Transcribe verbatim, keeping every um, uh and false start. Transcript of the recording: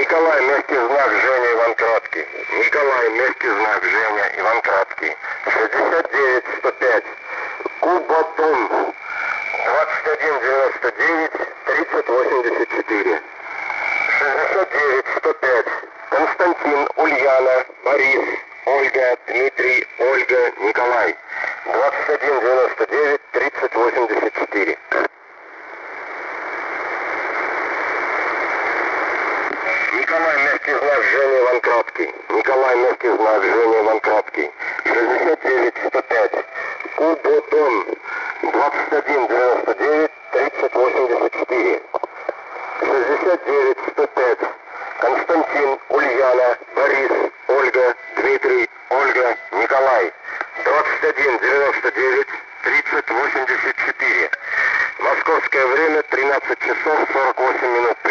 Николай, мягкий знак, Женя, Иван Краткий. Николай, мягкий знак, Женя, Иван Краткий. шестьдесят девять сто пять. Кубатон. двадцать один девяносто девять тридцать восемьдесят четыре. шестьдесят девять сто пять. Константин, Ульяна, Борис, Ольга, Дмитрий, Ольга, Николай. двадцать один девяносто девять тридцать восемьдесят четыре. Николай, мягкий знак, Женя, Иван Краткий. Николай, мягкий знак, Женя, Иван Краткий. шестьдесят девять сто пять. Кубатон. двадцать один девяносто девять тридцать восемьдесят четыре. шестьдесят девять сто пять. Константин, Ульяна, Борис, Ольга, Дмитрий, Ольга, Николай. двадцать один девяносто девять тридцать восемьдесят четыре. Московское время тринадцать часов сорок восемь минут.